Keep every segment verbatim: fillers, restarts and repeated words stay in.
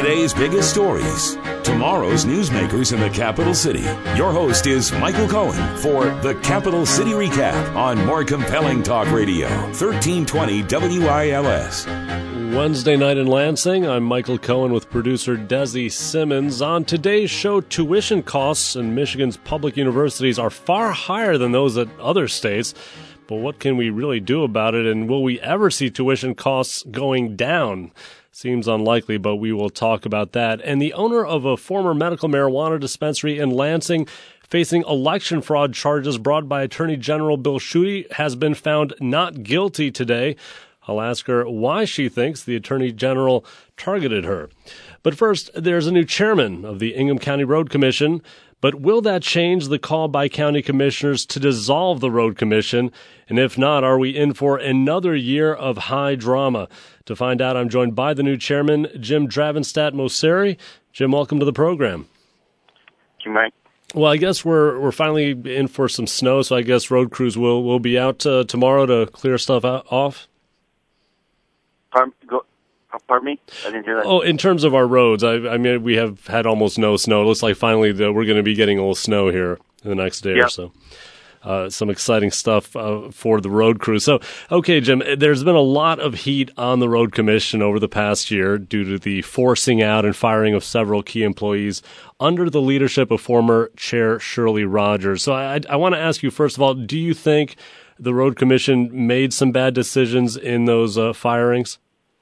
Today's biggest stories, tomorrow's newsmakers in the capital city. Your host is Michael Cohen for the Capital City Recap on More Compelling Talk Radio, thirteen twenty W I L S. Wednesday night in Lansing, I'm Michael Cohen with producer Desi Simmons. On today's show, tuition costs in Michigan's public universities are far higher than those at other states. But what can we really do about it, and will we ever see tuition costs going down? Seems unlikely, but we will talk about that. And the owner of a former medical marijuana dispensary in Lansing, facing election fraud charges brought by Attorney General Bill Schuette, has been found not guilty today. I'll ask her why she thinks the Attorney General targeted her. But first, there's a new chairman of the Ingham County Road Commission. But will that change the call by county commissioners to dissolve the road commission? And if not, are we in for another year of high drama? To find out, I'm joined by the new chairman, Jim Dravenstadt-Mosseri. Jim, welcome to the program. Thank you, Mike. Well, I guess we're we're finally in for some snow, so I guess road crews will, will be out uh, tomorrow to clear stuff out, off? Pardon, go, pardon me? I didn't hear that. Oh, in terms of our roads, I, I mean, we have had almost no snow. It looks like finally the, we're going to be getting a little snow here in the next day yep. or so. Uh, some exciting stuff uh, for the road crew. So, okay, Jim, there's been a lot of heat on the road commission over the past year due to the forcing out and firing of several key employees under the leadership of former Chair Shirley Rogers. So I, I want to ask you, first of all, do you think the road commission made some bad decisions in those uh, firings?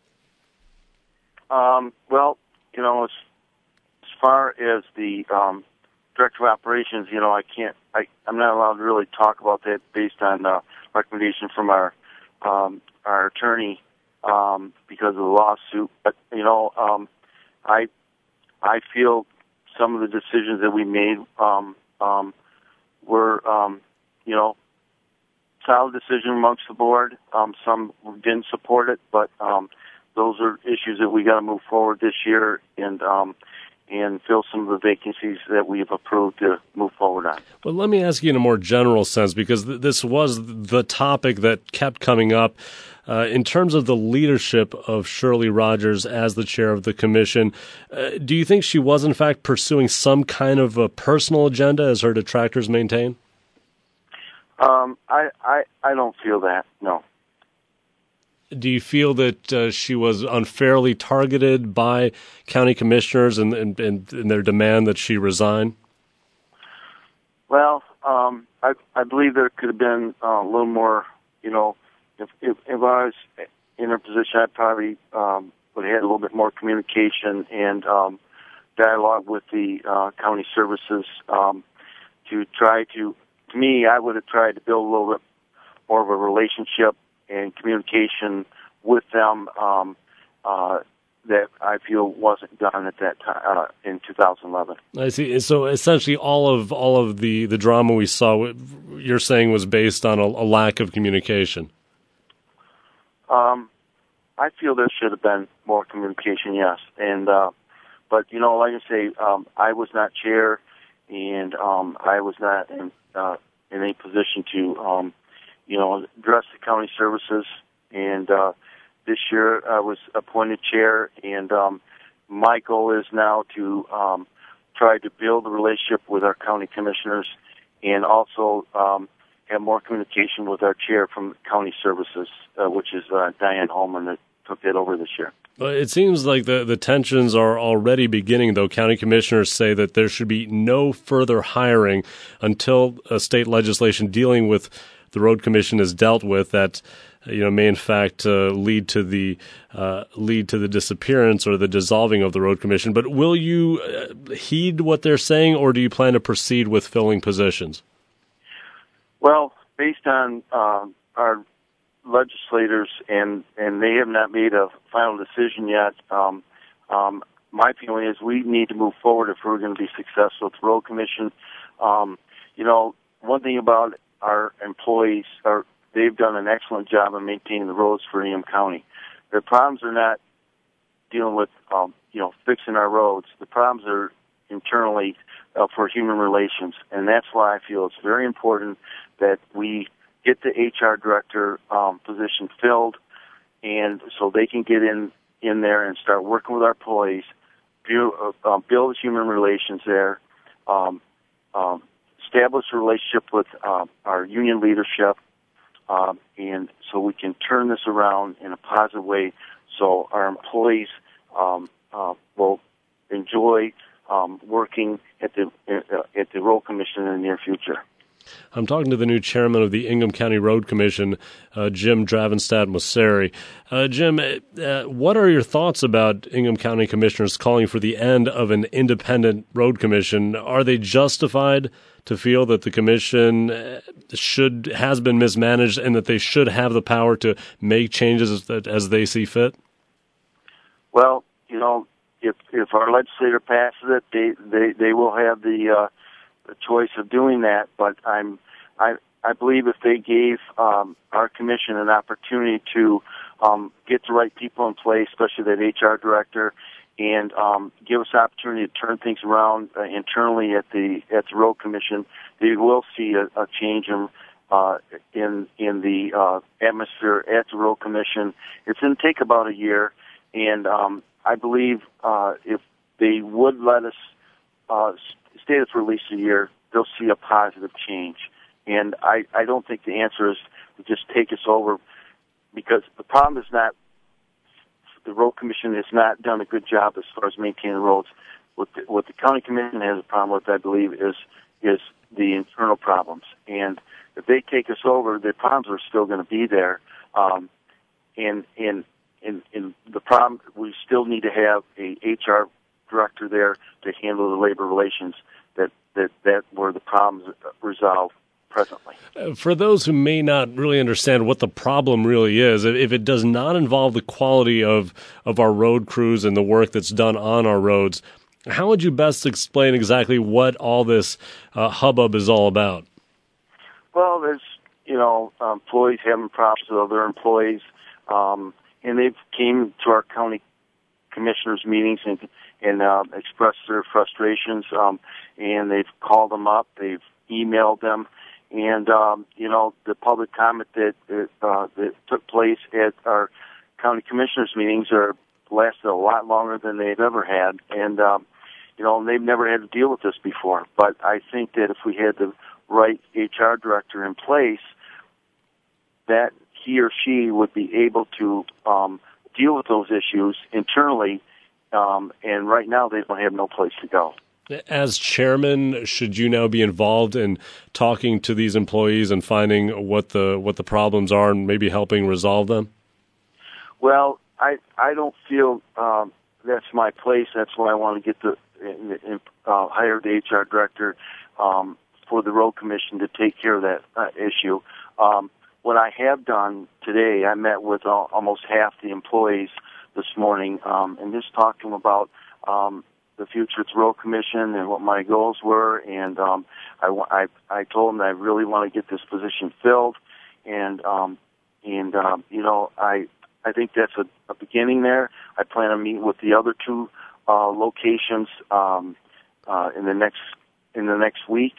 Um, well, you know, as, as far as the um, director of operations, you know, I can't, I, I'm not allowed to really talk about that based on uh, recommendation from our um, our attorney um, because of the lawsuit. But you know, um, I I feel some of the decisions that we made um, um, were, um, you know, solid decision amongst the board. Um, some didn't support it, but um, those are issues that we got to move forward this year and um, and fill some of the vacancies that we've approved to move forward on. Well, let me ask you in a more general sense, because th- this was the topic that kept coming up. Uh, in terms of the leadership of Shirley Rogers as the chair of the commission, uh, do you think she was, in fact, pursuing some kind of a personal agenda, as her detractors maintain? Um, I, I, I don't feel that, no. Do you feel that uh, she was unfairly targeted by county commissioners and, and, and their demand that she resign? Well, um, I, I believe there could have been uh, a little more, you know, if, if, if I was in her position, I probably um, would have had a little bit more communication and um, dialogue with the uh, county services um, to try to, to me, I would have tried to build a little bit more of a relationship and communication with them um, uh, that I feel wasn't done at that time uh, in two thousand eleven. I see. So essentially, all of all of the, the drama we saw, you're saying, was based on a, a lack of communication. Um, I feel there should have been more communication, yes, and uh, but you know, like I say, um, I was not chair, and um, I was not in uh, in a position to. Um, you know, address the county services, and uh, this year I was appointed chair, and um, my goal is now to um, try to build a relationship with our county commissioners and also um, have more communication with our chair from county services, uh, which is uh, Diane Holman, that took that over this year. Well, it seems like the, the tensions are already beginning, though. County commissioners say that there should be no further hiring until a state legislation dealing with the road commission is dealt with, that you know may in fact uh, lead to the uh, lead to the disappearance or the dissolving of the road commission. But will you uh, heed what they're saying, or do you plan to proceed with filling positions? Well, based on uh, our legislators, and and they have not made a final decision yet. Um, um, my feeling is we need to move forward if we're going to be successful with the road commission. Um, you know, one thing about our employees are they've done an excellent job of maintaining the roads for Ingham County. Their problems are not dealing with, um, you know, fixing our roads. The problems are internally uh, for human relations, and that's why I feel it's very important that we get the H R director um, position filled, and so they can get in in there and start working with our employees build, uh, build human relations there, um, um, establish a relationship with uh, our union leadership, um, and so we can turn this around in a positive way so our employees um, uh, will enjoy um, working at the uh, at the Road Commission in the near future. I'm talking to the new chairman of the Ingham County Road Commission, uh, Jim Dravenstad-Mosseri. Uh, Jim, uh, what are your thoughts about Ingham County commissioners calling for the end of an independent road commission? Are they justified to feel that the commission should has been mismanaged and that they should have the power to make changes as, as they see fit? Well, you know, if if our legislator passes it, they they, they will have the uh, the choice of doing that. But I'm I I believe if they gave um, our commission an opportunity to um, get the right people in place, especially that H R director, and um, give us the opportunity to turn things around uh, internally at the at the Road Commission, they will see a, a change in uh, in in the uh, atmosphere at the Road Commission. It's going to take about a year, and um, I believe uh, if they would let us uh, stay for at least a year, they'll see a positive change. And I, I don't think the answer is to just take us over, because the problem is not the Road Commission has not done a good job as far as maintaining roads. What the, what the County Commission has a problem with, I believe, is is the internal problems. And if they take us over, the problems are still going to be there. Um, and, and, and, and the problem, we still need to have a H R director there to handle the labor relations that, that, that where the problems resolve presently. For those who may not really understand what the problem really is, if it does not involve the quality of, of our road crews and the work that's done on our roads, how would you best explain exactly what all this uh, hubbub is all about? Well, there's, you know, employees having problems with other employees, um, and they've came to our county commissioners' meetings and, and uh, expressed their frustrations, um, and they've called them up, they've emailed them. And, um, you know, the public comment that, uh, that took place at our county commissioners' meetings are lasted a lot longer than they've ever had. And, um, you know, they've never had to deal with this before. But I think that if we had the right H R director in place, that he or she would be able to um, deal with those issues internally. Um, and right now they don't have no place to go. As chairman, should you now be involved in talking to these employees and finding what the what the problems are and maybe helping resolve them? Well, I I don't feel um, that's my place. That's why I want to get the uh, hire the H R director um, for the Road Commission to take care of that uh, issue. Um, what I have done today, I met with uh, almost half the employees this morning um, and just talked to them about Um, the future of the Road Commission and what my goals were, and um, I, I, I told them that I really want to get this position filled, and um, and um, you know I I think that's a, a beginning there. I plan on meeting with the other two uh, locations um, uh, in the next in the next week,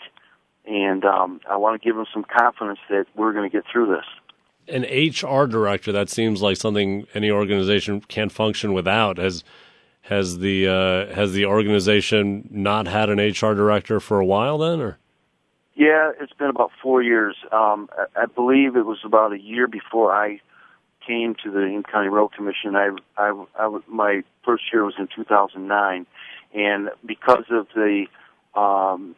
and um, I want to give them some confidence that we're going to get through this. An H R director, that seems like something any organization can't function without. Has Has the uh, has the organization not had an H R director for a while then, or? Yeah, it's been about four years. Um, I, I believe it was about a year before I came to the Ingham County Road Commission. I, I, I, my first year was in two thousand nine, and because of the um,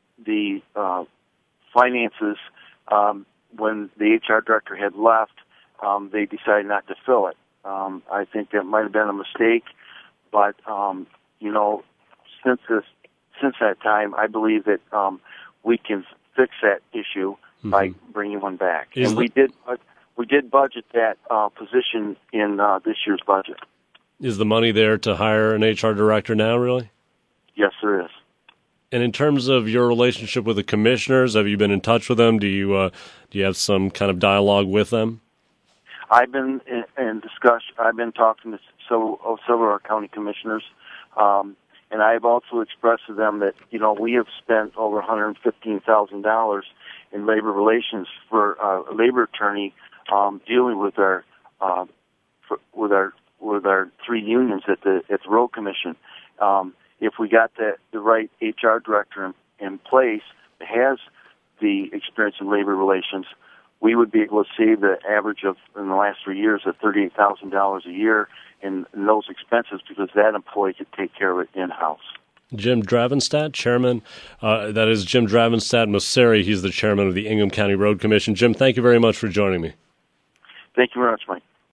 the uh, finances, um, when the H R director had left, um, they decided not to fill it. Um, I think that might have been a mistake. But, um, you know, since this, since that time, I believe that um, we can fix that issue mm-hmm. by bringing one back. Is and the, we did we did budget that uh, position in uh, this year's budget. Is the money there to hire an H R director now, really? Yes, there is. And in terms of your relationship with the commissioners, have you been in touch with them? Do you uh, do you have some kind of dialogue with them? I've been in, in discussion. I've been talking to several, oh, several of our county commissioners, um, and I've also expressed to them that you know we have spent over one hundred fifteen thousand dollars in labor relations for uh, a labor attorney um, dealing with our uh, for, with our with our three unions at the at the road commission. Um, if we got the the right H R director in, in place that has the experience in labor relations, we would be able to save the average of in the last three years of thirty-eight thousand dollars a year in, in those expenses, because that employee could take care of it in house. Jim Dravenstadt, chairman. Uh, that is Jim Dravenstadt Mosseri. He's the chairman of the Ingham County Road Commission. Jim, thank you very much for joining me. Thank you very much, Mike.